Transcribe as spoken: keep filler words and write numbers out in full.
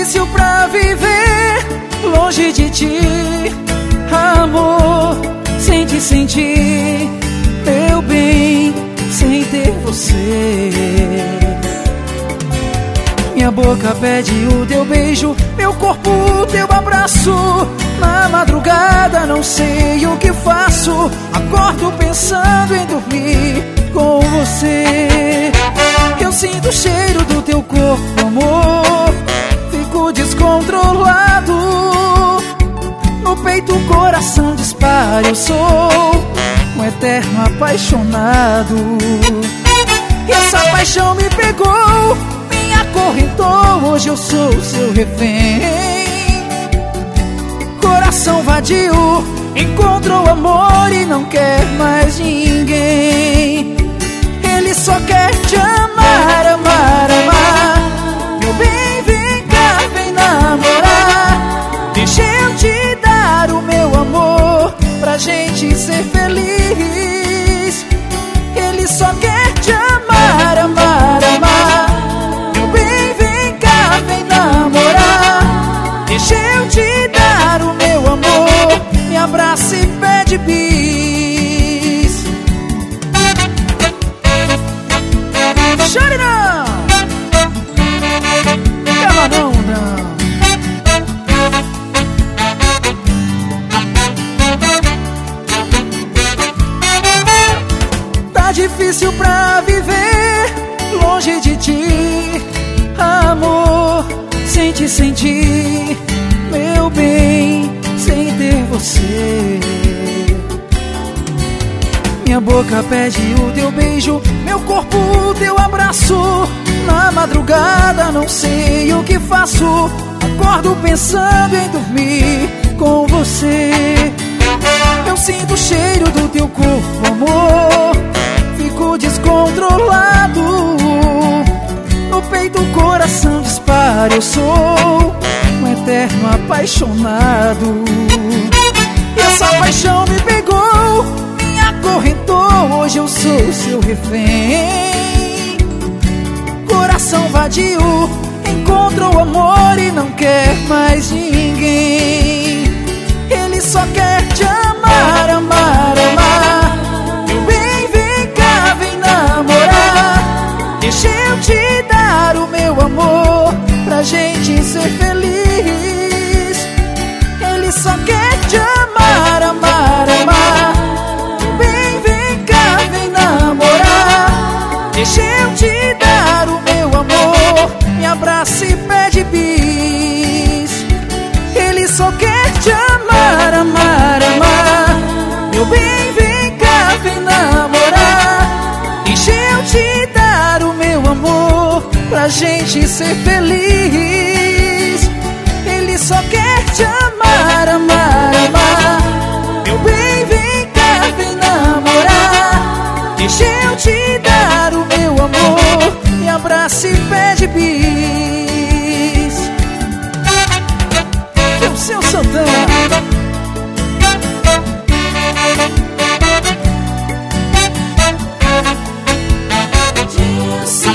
difícil pra viver longe de ti, amor, sem te sentir, meu bem, sem ter você. Minha boca pede o teu beijo, meu corpo o teu abraço. Na madrugada não sei o que faço, acordo pensando em dormir com você. Eu sinto o cheiro do teu corpo, amor, fico descontrolado. No peito o coração dispara, eu sou um eterno apaixonado. E essa paixão me pegou, me acorrentou, hoje eu sou seu refém. Coração vadio, encontrou amor e não quer mais ninguém. Ele só quer te amar, amar, amar. Meu bem, vem cá, vem namorar. Deixa eu te dar o meu amor, pra gente ser feliz. Ele só quer te amar, amar, amar. Meu bem, vem cá, vem namorar. Deixa eu te dar o meu amor, me abraça e pede bis. Chore não, cala não, não. Tá difícil pra viver longe de ti, amor, sem te sentir, meu bem, sem ter você. Minha boca pede o teu beijo, meu corpo o teu abraço. Na madrugada não sei o que faço, acordo pensando em dormir com você. Eu sinto o cheiro do teu corpo, amor, fico descontrolado. No peito o coração dispara, eu sou um eterno apaixonado. E essa paixão me pegou, me acorrentou, hoje eu sou seu refém. Coração vadio, encontrou amor e não quer mais ninguém. Ele só quer te amar, amar, amar. Meu bem, vem cá, vem namorar. Deixa eu te dar o meu amor, pra gente ser feliz. Ele só quer te amar, amar, amar. Bem, vem cá, vem namorar. Deixa eu te dar o meu amor, me abraça e pede bis. Ele só quer te amar, amar, amar. Meu bem, vem cá, vem namorar. Deixa eu te dar o meu amor, pra gente ser feliz. Ele só quer te amar, amar, amar. Meu bem, vem cá, vem namorar. Deixa eu te dar o meu amor, me abraça e pede bis. É o seu Santana. Dilson.